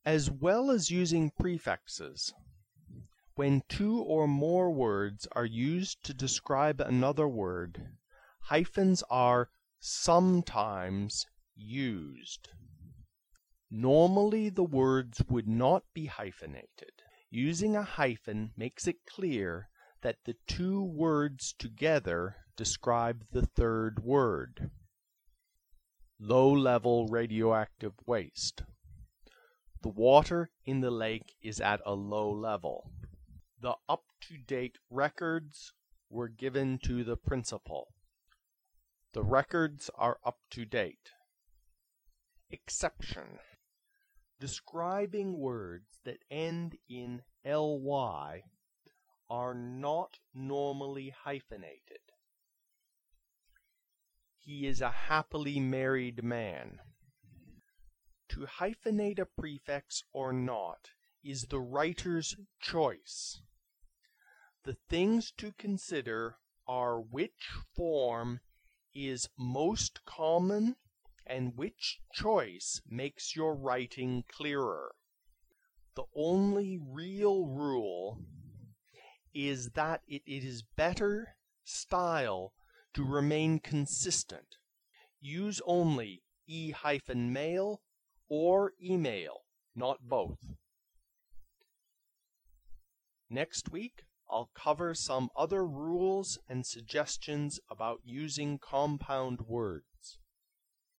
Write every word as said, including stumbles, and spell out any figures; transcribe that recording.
as well as using prefixes. When two or more words are used to describe another word, hyphens are sometimes used. Normally, the words would not be hyphenated. Using a hyphen makes it clear that the two words together describe the third word. Low-level radioactive waste. The water in the lake is at a low level. The up-to-date records were given to the principal. The records are up to date. Exception. Describing words that end in ly are not normally hyphenated. He is a happily married man. To hyphenate a prefix or not is the writer's choice. The things to consider are which form is most common and which choice makes your writing clearer. The only real rule is that it is better style to remain consistent. Use only e-mail or email, not both. Next week, I'll cover some other rules and suggestions about using compound words.